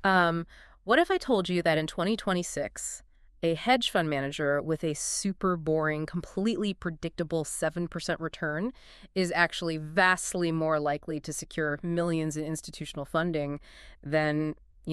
Um, what if I told you that in 2026, a hedge fund manager with a super boring, completely predictable 7% return is actually vastly more likely to secure millions in institutional funding than,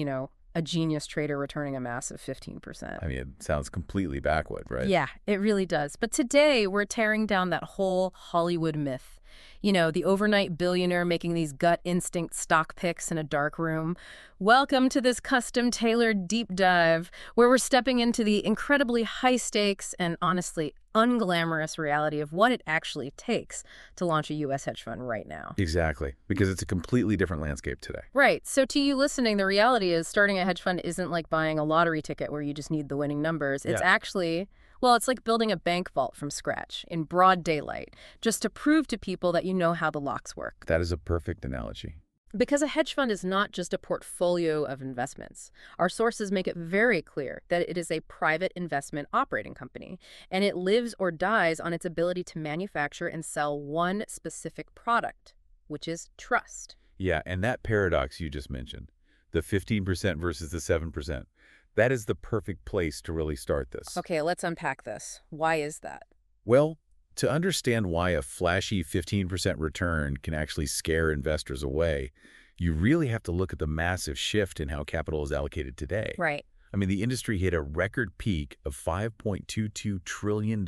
a genius trader returning a massive 15%? I mean, it sounds completely backward, right? Yeah, it really does. But today, we're tearing down that whole Hollywood myth. The overnight billionaire making these gut instinct stock picks in a dark room. Welcome to this custom-tailored deep dive, where we're stepping into the incredibly high stakes and honestly unglamorous reality of what it actually takes to launch a U.S. hedge fund right now. Exactly, because it's a completely different landscape today. Right. So to you listening, the reality is starting a hedge fund isn't like buying a lottery ticket where you just need the winning numbers. It's Yeah. actually, well, it's like building a bank vault from scratch in broad daylight, just to prove to people that you know how the locks work. That is a perfect analogy. Because a hedge fund is not just a portfolio of investments. Our sources make it very clear that it is a private investment operating company, and it lives or dies on its ability to manufacture and sell one specific product, which is trust. Yeah, and that paradox you just mentioned, the 15% versus the 7%, that is the perfect place to really start this. Okay, let's unpack this. Why is that? Well, to understand why a flashy 15% return can actually scare investors away, you really have to look at the massive shift in how capital is allocated today. Right. I mean, the industry hit a record peak of $5.22 trillion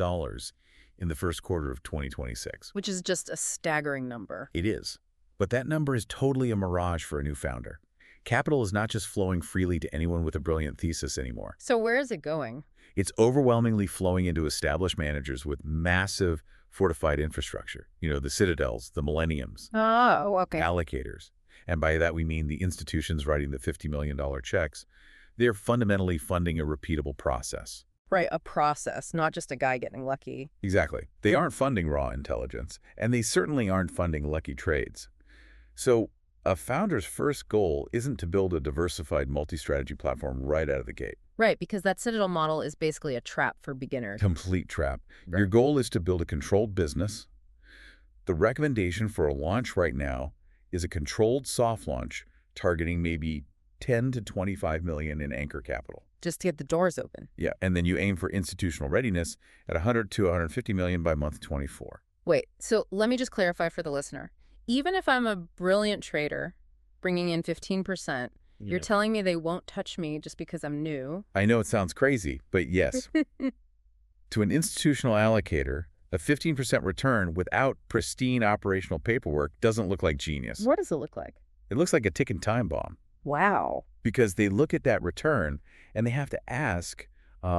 in the first quarter of 2026. Which is just a staggering number. It is. But that number is totally a mirage for a new founder. Capital is not just flowing freely to anyone with a brilliant thesis anymore. So where is it going? It's overwhelmingly flowing into established managers with massive fortified infrastructure. The Citadels, the Millenniums, Oh, okay. allocators. And by that we mean the institutions writing the $50 million checks. They're fundamentally funding a repeatable process. Right, a process, not just a guy getting lucky. Exactly. They aren't funding raw intelligence, and they certainly aren't funding lucky trades. So a founder's first goal isn't to build a diversified multi-strategy platform right out of the gate. Right, because that Citadel model is basically a trap for beginners. Complete trap. Right. Your goal is to build a controlled business. The recommendation for a launch right now is a controlled soft launch targeting maybe 10 to 25 million in anchor capital. Just to get the doors open. Yeah, and then you aim for institutional readiness at 100 to 150 million by month 24. Wait, so let me just clarify for the listener. Even if I'm a brilliant trader bringing in 15%, you're telling me they won't touch me just because I'm new? I know it sounds crazy, but yes. To an institutional allocator, a 15% return without pristine operational paperwork doesn't look like genius. What does it look like? It looks like a ticking time bomb. Wow. Because they look at that return and they have to ask,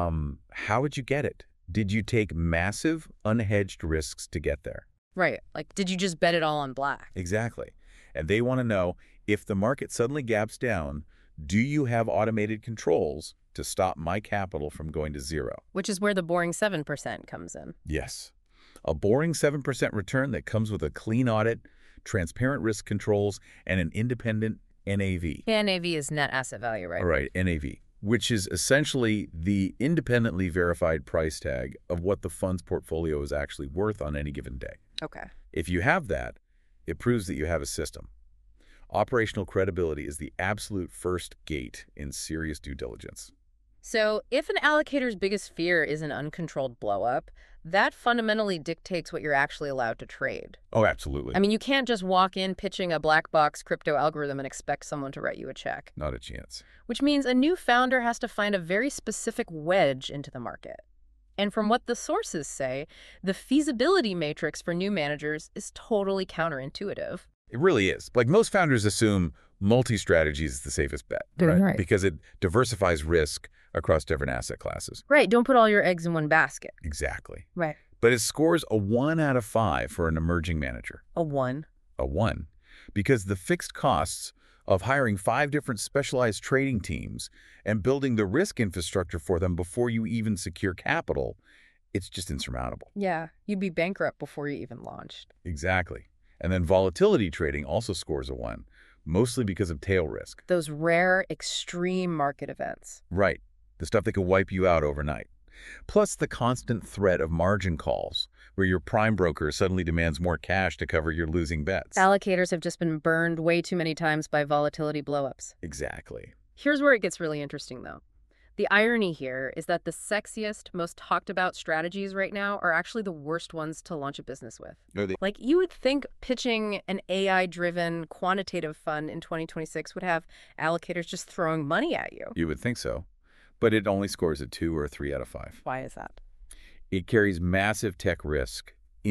how would you get it? Did you take massive, unhedged risks to get there? Right. Like, did you just bet it all on black? Exactly. And they want to know, if the market suddenly gaps down, do you have automated controls to stop my capital from going to zero? Which is where the boring 7% comes in. Yes. A boring 7% return that comes with a clean audit, transparent risk controls, and an independent NAV. NAV is net asset value, right? Right, NAV, which is essentially the independently verified price tag of what the fund's portfolio is actually worth on any given day. Okay. If you have that, it proves that you have a system. Operational credibility is the absolute first gate in serious due diligence. So if an allocator's biggest fear is an uncontrolled blow-up, that fundamentally dictates what you're actually allowed to trade. Oh, absolutely. I mean, you can't just walk in pitching a black box crypto algorithm and expect someone to write you a check. Not a chance. Which means a new founder has to find a very specific wedge into the market. And from what the sources say, the feasibility matrix for new managers is totally counterintuitive. It really is. Like, most founders assume multi-strategy is the safest bet, right? Because it diversifies risk across different asset classes. Right. Don't put all your eggs in one basket. Exactly. Right. But it scores a 1 out of 5 for an emerging manager. A 1. A 1. Because the fixed costs of hiring 5 different specialized trading teams and building the risk infrastructure for them before you even secure capital, it's just insurmountable. Yeah. You'd be bankrupt before you even launched. Exactly. And then volatility trading also scores a 1, mostly because of tail risk. Those rare, extreme market events. Right. The stuff that can wipe you out overnight. Plus the constant threat of margin calls, where your prime broker suddenly demands more cash to cover your losing bets. Allocators have just been burned way too many times by volatility blowups. Exactly. Here's where it gets really interesting, though. The irony here is that the sexiest, most talked about strategies right now are actually the worst ones to launch a business with. Are they? Like, you would think pitching an AI-driven quantitative fund in 2026 would have allocators just throwing money at you. You would think so. But it only scores a 2 or a 3 out of 5. Why is that? It carries massive tech risk,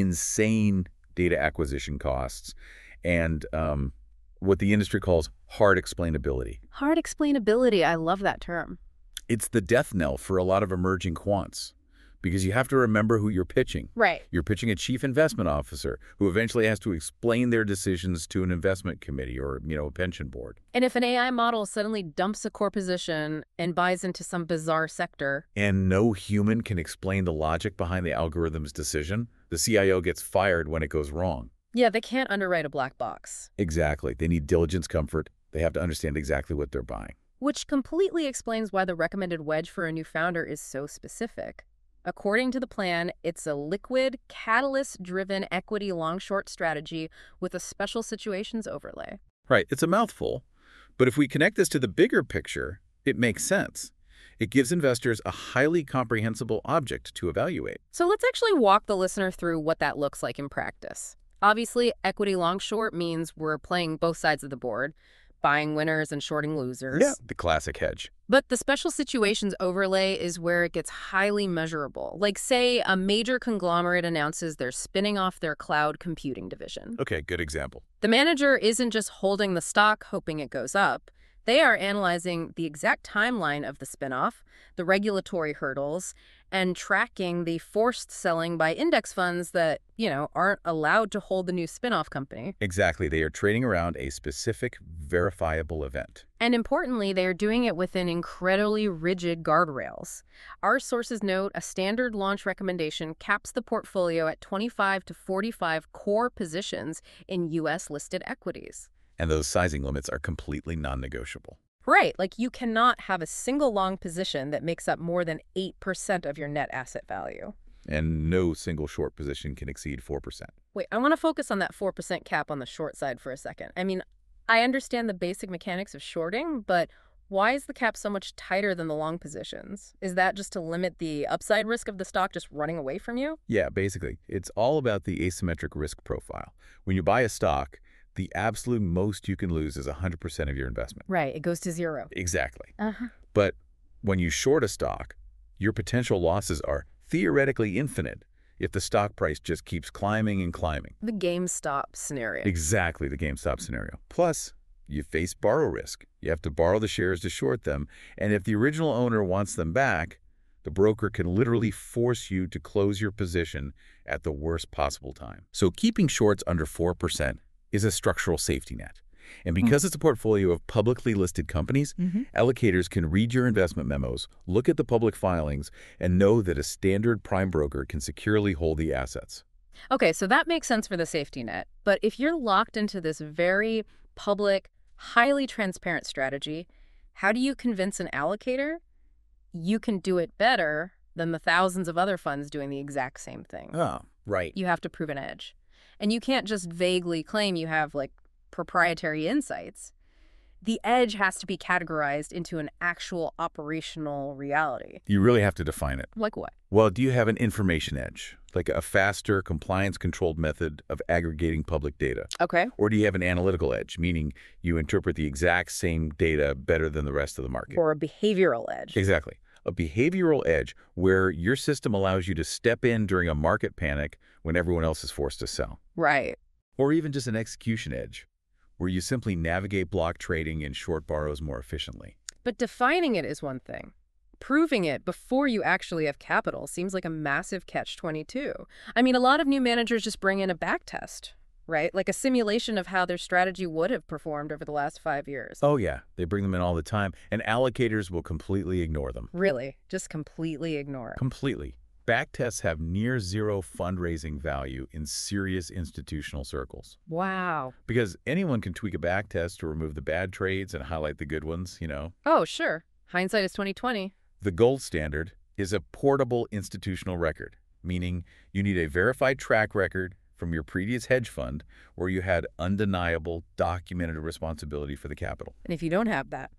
insane data acquisition costs, and what the industry calls hard explainability. Hard explainability, I love that term. It's the death knell for a lot of emerging quants because you have to remember who you're pitching. Right. You're pitching a chief investment officer who eventually has to explain their decisions to an investment committee or, a pension board. And if an AI model suddenly dumps a core position and buys into some bizarre sector, And no human can explain the logic behind the algorithm's decision, the CIO gets fired when it goes wrong. yeah, they can't underwrite a black box. Exactly. They need diligence comfort. They have to understand exactly what they're buying. Which completely explains why the recommended wedge for a new founder is so specific. According to the plan, it's a liquid, catalyst-driven equity long-short strategy with a special situations overlay. Right. It's a mouthful. But if we connect this to the bigger picture, it makes sense. It gives investors a highly comprehensible object to evaluate. So let's actually walk the listener through what that looks like in practice. Obviously, equity long-short means we're playing both sides of the board, buying winners and shorting losers. Yeah. The classic hedge. But the special situations overlay is where it gets highly measurable. Like, say, a major conglomerate announces they're spinning off their cloud computing division. Okay, good example. The manager isn't just holding the stock hoping it goes up. They are analyzing the exact timeline of the spinoff, the regulatory hurdles, and tracking the forced selling by index funds that, aren't allowed to hold the new spinoff company. Exactly. They are trading around a specific, verifiable event. And importantly, they are doing it within incredibly rigid guardrails. Our sources note a standard launch recommendation caps the portfolio at 25 to 45 core positions in U.S.-listed equities. And those sizing limits are completely non-negotiable. Right, like you cannot have a single long position that makes up more than 8% of your net asset value. And no single short position can exceed 4%. Wait, I want to focus on that 4% cap on the short side for a second. I mean, I understand the basic mechanics of shorting, but why is the cap so much tighter than the long positions? Is that just to limit the upside risk of the stock just running away from you? Yeah, basically. It's all about the asymmetric risk profile. When you buy a stock, the absolute most you can lose is 100% of your investment. Right, it goes to zero. Exactly. Uh-huh. But when you short a stock, your potential losses are theoretically infinite if the stock price just keeps climbing and climbing. The GameStop scenario. Exactly the GameStop scenario. Plus, you face borrow risk. You have to borrow the shares to short them, and if the original owner wants them back, the broker can literally force you to close your position at the worst possible time. So keeping shorts under 4% is a structural safety net. And because it's a portfolio of publicly listed companies, allocators can read your investment memos, look at the public filings, and know that a standard prime broker can securely hold the assets. Okay, so that makes sense for the safety net. But if you're locked into this very public, highly transparent strategy, how do you convince an allocator you can do it better than the thousands of other funds doing the exact same thing? Oh, right. You have to prove an edge. And you can't just vaguely claim you have, proprietary insights. The edge has to be categorized into an actual operational reality. You really have to define it. Like what? Well, do you have an information edge, like a faster, compliance-controlled method of aggregating public data? Okay. Or do you have an analytical edge, meaning you interpret the exact same data better than the rest of the market? Or a behavioral edge. Exactly. A behavioral edge where your system allows you to step in during a market panic when everyone else is forced to sell. Right. Or even just an execution edge, where you simply navigate block trading and short borrows more efficiently. But defining it is one thing. Proving it before you actually have capital seems like a massive catch-22. I mean, a lot of new managers just bring in a back test, right? Like a simulation of how their strategy would have performed over the last 5 years. Oh yeah, they bring them in all the time, and allocators will completely ignore them. Really? Just completely ignore it. Completely. Backtests have near zero fundraising value in serious institutional circles. Wow. Because anyone can tweak a backtest to remove the bad trades and highlight the good ones, Oh, sure. Hindsight is 20/20. The gold standard is a portable institutional record, meaning you need a verified track record from your previous hedge fund where you had undeniable, documented responsibility for the capital. And if you don't have that,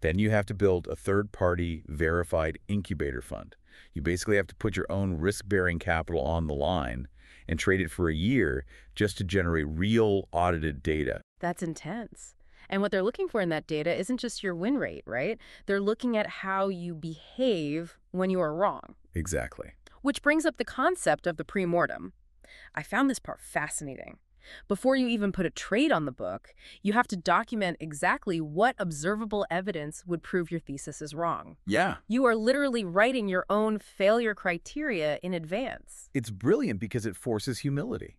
Then you have to build a third-party verified incubator fund. You basically have to put your own risk-bearing capital on the line and trade it for a year just to generate real audited data. That's intense. And what they're looking for in that data isn't just your win rate, right? They're looking at how you behave when you are wrong. Exactly. Which brings up the concept of the pre-mortem. I found this part fascinating. Before you even put a trade on the book, you have to document exactly what observable evidence would prove your thesis is wrong. Yeah. You are literally writing your own failure criteria in advance. It's brilliant because it forces humility.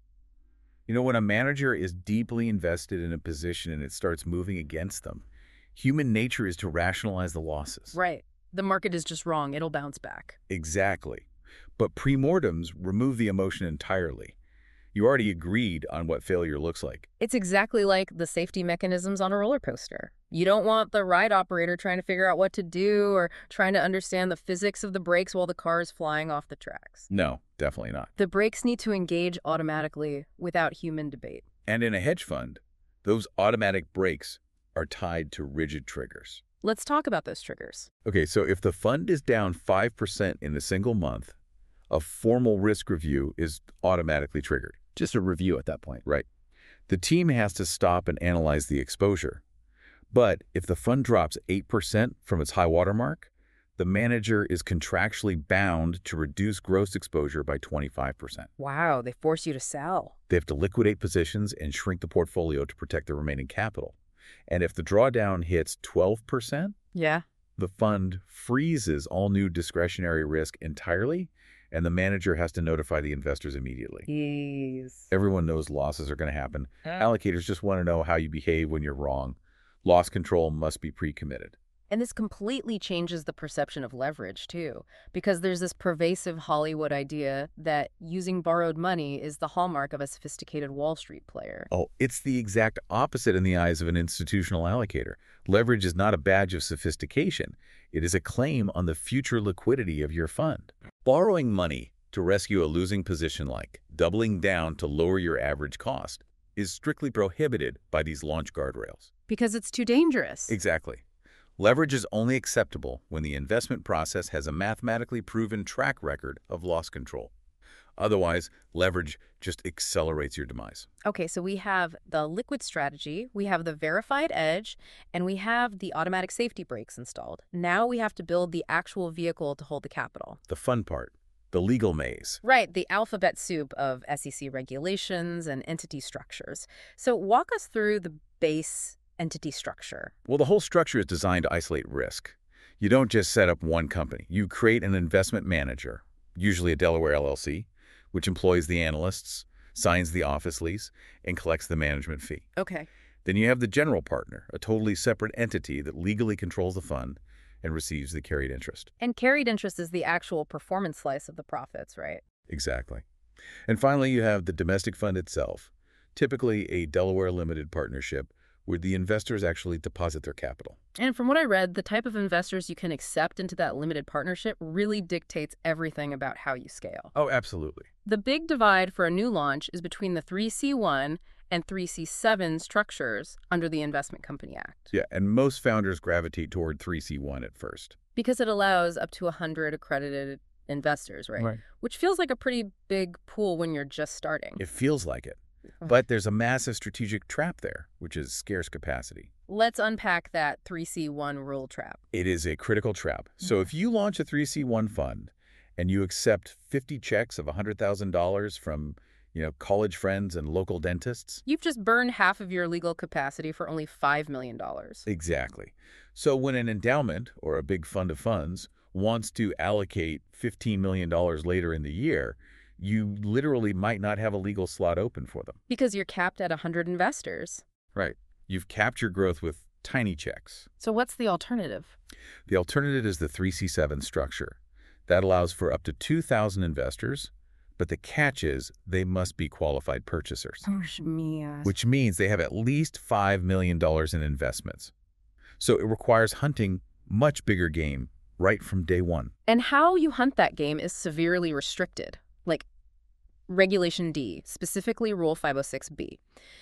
You know, when a manager is deeply invested in a position and it starts moving against them, human nature is to rationalize the losses. Right. The market is just wrong. It'll bounce back. Exactly. But pre-mortems remove the emotion entirely. You already agreed on what failure looks like. It's exactly like the safety mechanisms on a roller coaster. You don't want the ride operator trying to figure out what to do or trying to understand the physics of the brakes while the car is flying off the tracks. No, definitely not. The brakes need to engage automatically without human debate. And in a hedge fund, those automatic brakes are tied to rigid triggers. Let's talk about those triggers. Okay, so if the fund is down 5% in a single month, a formal risk review is automatically triggered. Just a review at that point. Right. The team has to stop and analyze the exposure. But if the fund drops 8% from its high water mark, the manager is contractually bound to reduce gross exposure by 25%. Wow, they force you to sell. They have to liquidate positions and shrink the portfolio to protect the remaining capital. And if the drawdown hits 12%, Yeah. the fund freezes all new discretionary risk entirely, and the manager has to notify the investors immediately. Jeez. Everyone knows losses are going to happen. Allocators just want to know how you behave when you're wrong. Loss control must be pre-committed. And this completely changes the perception of leverage, too, because there's this pervasive Hollywood idea that using borrowed money is the hallmark of a sophisticated Wall Street player. Oh, it's the exact opposite in the eyes of an institutional allocator. Leverage is not a badge of sophistication. It is a claim on the future liquidity of your fund. Borrowing money to rescue a losing position, like doubling down to lower your average cost, is strictly prohibited by these launch guardrails. Because it's too dangerous. Exactly. Leverage is only acceptable when the investment process has a mathematically proven track record of loss control. Otherwise, leverage just accelerates your demise. Okay, so we have the liquid strategy, we have the verified edge, and we have the automatic safety brakes installed. Now we have to build the actual vehicle to hold the capital. The fun part, the legal maze. Right, the alphabet soup of SEC regulations and entity structures. So walk us through the base entity structure. Well, the whole structure is designed to isolate risk. You don't just set up one company. You create an investment manager, usually a Delaware LLC, which employs the analysts, signs the office lease, and collects the management fee. Okay. Then you have the general partner, a totally separate entity that legally controls the fund and receives the carried interest. And carried interest is the actual performance slice of the profits, right? Exactly. And finally, you have the domestic fund itself, typically a Delaware limited partnership where the investors actually deposit their capital. And from what I read, the type of investors you can accept into that limited partnership really dictates everything about how you scale. Oh, absolutely. The big divide for a new launch is between the 3C1 and 3C7 structures under the Investment Company Act. Yeah, and most founders gravitate toward 3C1 at first. Because it allows up to 100 accredited investors, right? Which feels like a pretty big pool when you're just starting. It feels like it. But there's a massive strategic trap there, which is scarce capacity. Let's unpack that 3C1 rule trap. It is a critical trap. So if you launch a 3C1 fund and you accept 50 checks of $100,000 from, college friends and local dentists. You've just burned half of your legal capacity for only $5 million. Exactly. So when an endowment or a big fund of funds wants to allocate $15 million later in the year, you literally might not have a legal slot open for them. Because you're capped at 100 investors. Right. You've capped your growth with tiny checks. So what's the alternative? The alternative is the 3C7 structure. That allows for up to 2,000 investors, but the catch is they must be qualified purchasers. Which means they have at least $5 million in investments. So it requires hunting much bigger game right from day one. And how you hunt that game is severely restricted. Like Regulation D, specifically Rule 506B.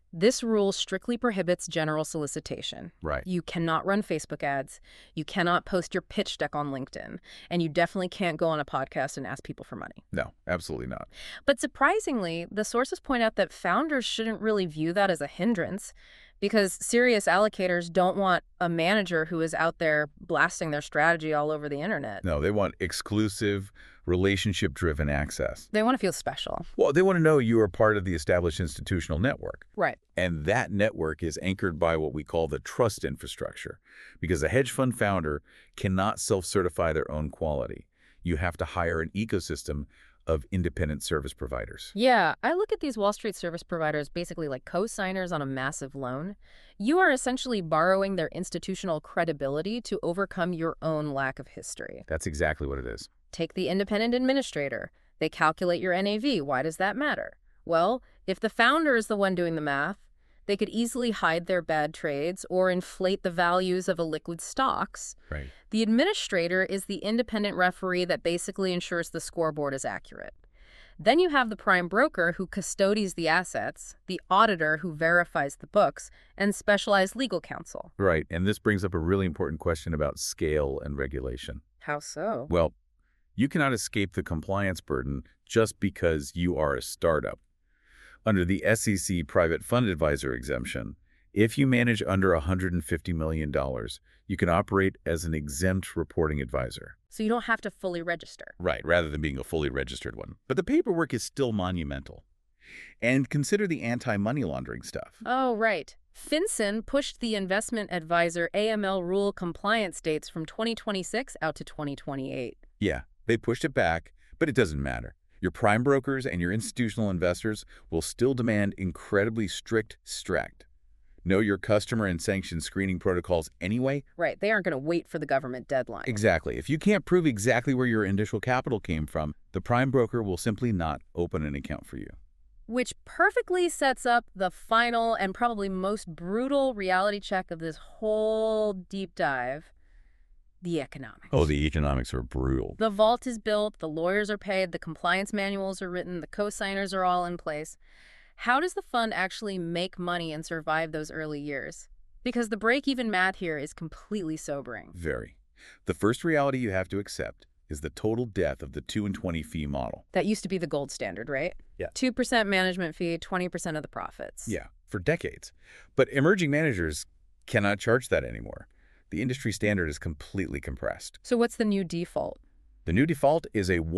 This rule strictly prohibits general solicitation. Right. You cannot run Facebook ads, you cannot post your pitch deck on LinkedIn, and you definitely can't go on a podcast and ask people for money. No, absolutely not. But surprisingly, the sources point out that founders shouldn't really view that as a hindrance, because serious allocators don't want a manager who is out there blasting their strategy all over the internet. No, they want exclusive, relationship-driven access. They want to feel special. Well, they want to know you are part of the established institutional network. Right. And that network is anchored by what we call the trust infrastructure, because a hedge fund founder cannot self-certify their own quality. You have to hire an ecosystem of independent service providers. Yeah, I look at these Wall Street service providers basically like co-signers on a massive loan. You are essentially borrowing their institutional credibility to overcome your own lack of history. That's exactly what it is. Take the independent administrator. They calculate your NAV. Why does that matter? Well, if the founder is the one doing the math, they could easily hide their bad trades or inflate the values of illiquid stocks. Right. The administrator is the independent referee that basically ensures the scoreboard is accurate. Then you have the prime broker who custodies the assets, the auditor who verifies the books, and specialized legal counsel. Right, and this brings up a really important question about scale and regulation. How so? Well, you cannot escape the compliance burden just because you are a startup. Under the SEC Private Fund Advisor exemption, if you manage under $150 million, you can operate as an exempt reporting advisor. So you don't have to fully register. Right, rather than being a fully registered one. But the paperwork is still monumental. And consider the anti-money laundering stuff. Oh, right. FinCEN pushed the investment advisor AML rule compliance dates from 2026 out to 2028. Yeah, they pushed it back, but it doesn't matter. Your prime brokers and your institutional investors will still demand incredibly strict know your customer and sanction screening protocols anyway. Right, they aren't going to wait for the government deadline. Exactly. If you can't prove exactly where your initial capital came from, the prime broker will simply not open an account for you. Which perfectly sets up the final and probably most brutal reality check of this whole deep dive. The economics. Oh, the economics are brutal. The vault is built, the lawyers are paid, the compliance manuals are written, the co-signers are all in place. How does the fund actually make money and survive those early years? Because the break-even math here is completely sobering. Very. The first reality you have to accept is the total death of the 2 and 20 fee model. That used to be the gold standard, right? Yeah. 2% management fee, 20% of the profits. Yeah, for decades. But emerging managers cannot charge that anymore. The industry standard is completely compressed. So what's the new default? The new default is a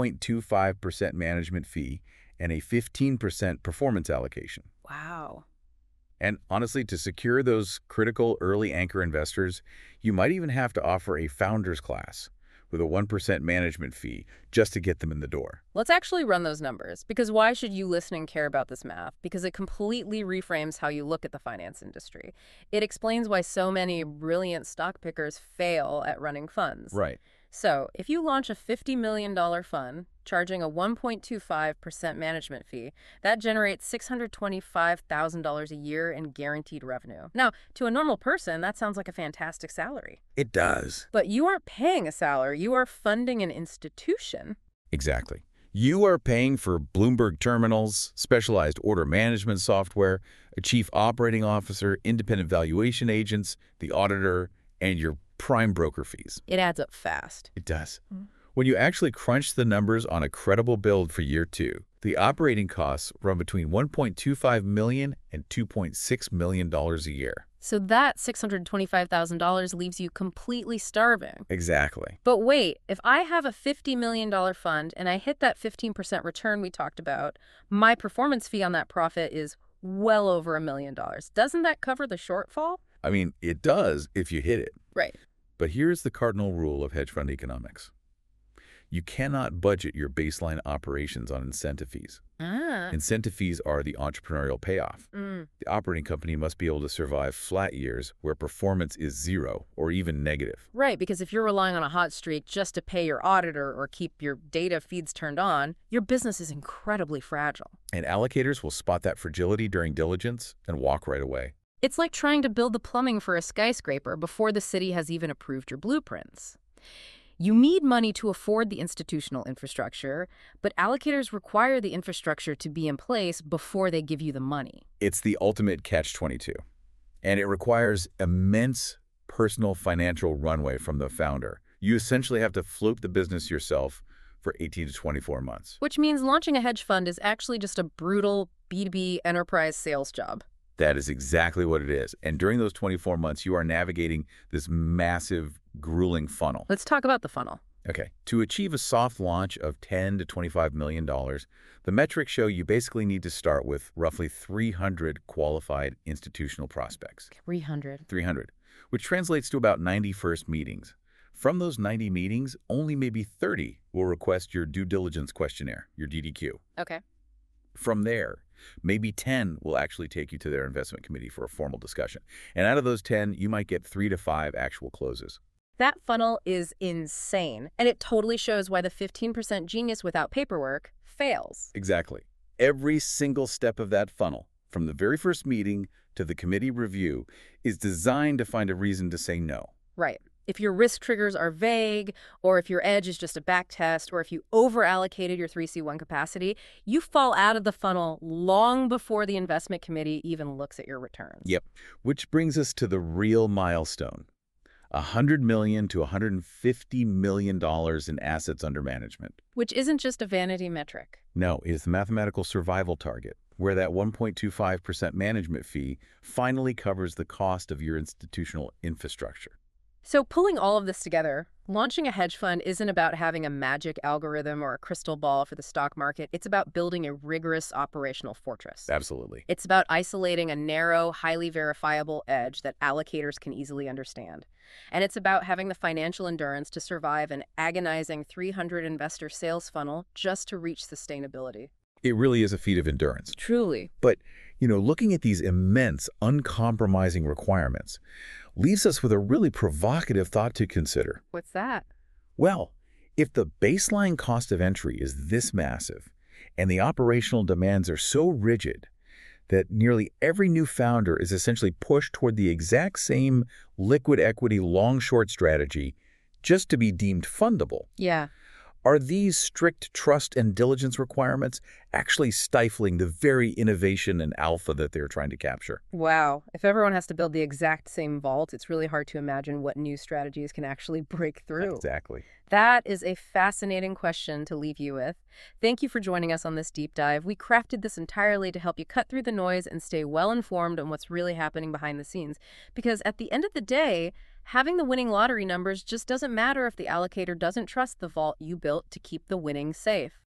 1.25% management fee and a 15% performance allocation. Wow. And honestly, to secure those critical early anchor investors, you might even have to offer a founders class with a 1% management fee just to get them in the door. Let's actually run those numbers, because why should you listening care about this math? Because it completely reframes how you look at the finance industry. It explains why so many brilliant stock pickers fail at running funds. Right. So if you launch a $50 million fund, charging a 1.25% management fee, that generates $625,000 a year in guaranteed revenue. Now, to a normal person, that sounds like a fantastic salary. It does. But you aren't paying a salary. You are funding an institution. Exactly. You are paying for Bloomberg terminals, specialized order management software, a chief operating officer, independent valuation agents, the auditor, and your prime broker fees. It adds up fast. It does. When you actually crunch the numbers on a credible build for year 2, the operating costs run between $1.25 million and $2.6 million a year. So that $625,000 leaves you completely starving. Exactly. But wait, if I have a $50 million fund and I hit that 15% return we talked about, my performance fee on that profit is well over $1 million. Doesn't that cover the shortfall? I mean, it does if you hit it. Right. But here's the cardinal rule of hedge fund economics. You cannot budget your baseline operations on incentive fees. Incentive fees are the entrepreneurial payoff. The operating company must be able to survive flat years where performance is 0 or even negative. Right, because if you're relying on a hot streak just to pay your auditor or keep your data feeds turned on, your business is incredibly fragile. And allocators will spot that fragility during diligence and walk right away. It's like trying to build the plumbing for a skyscraper before the city has even approved your blueprints. You need money to afford the institutional infrastructure, but allocators require the infrastructure to be in place before they give you the money. It's the ultimate catch-22, and it requires immense personal financial runway from the founder. You essentially have to float the business yourself for 18 to 24 months. Which means launching a hedge fund is actually just a brutal B2B enterprise sales job. That is exactly what it is. And during those 24 months, you are navigating this massive, grueling funnel. Let's talk about the funnel. Okay. To achieve a soft launch of $10 to $25 million, the metrics show you basically need to start with roughly 300 qualified institutional prospects. 300, which translates to about 90 first meetings. From those 90 meetings, only maybe 30 will request your due diligence questionnaire, your DDQ. Okay. From there, maybe 10 will actually take you to their investment committee for a formal discussion. And out of those 10, you might get 3 to 5 actual closes. That funnel is insane, and it totally shows why the 15% genius without paperwork fails. Exactly. Every single step of that funnel, from the very first meeting to the committee review, is designed to find a reason to say no. Right. If your risk triggers are vague, or if your edge is just a back test, or if you over-allocated your 3C1 capacity, you fall out of the funnel long before the investment committee even looks at your returns. Yep. Which brings us to the real milestone. $100 million to $150 million in assets under management. Which isn't just a vanity metric. No, it is the mathematical survival target, where that 1.25% management fee finally covers the cost of your institutional infrastructure. So pulling all of this together, launching a hedge fund isn't about having a magic algorithm or a crystal ball for the stock market. It's about building a rigorous operational fortress. Absolutely. It's about isolating a narrow, highly verifiable edge that allocators can easily understand. And it's about having the financial endurance to survive an agonizing 300 investor sales funnel just to reach sustainability. It really is a feat of endurance. Truly. But, looking at these immense, uncompromising requirements leaves us with a really provocative thought to consider. What's that? Well, if the baseline cost of entry is this massive, and the operational demands are so rigid that nearly every new founder is essentially pushed toward the exact same liquid equity long-short strategy just to be deemed fundable, Yeah. are these strict trust and diligence requirements actually stifling the very innovation and alpha that they're trying to capture? Wow. If everyone has to build the exact same vault, it's really hard to imagine what new strategies can actually break through. Exactly. That is a fascinating question to leave you with. Thank you for joining us on this deep dive. We crafted this entirely to help you cut through the noise and stay well informed on what's really happening behind the scenes. Because at the end of the day, having the winning lottery numbers just doesn't matter if the allocator doesn't trust the vault you built to keep the winnings safe.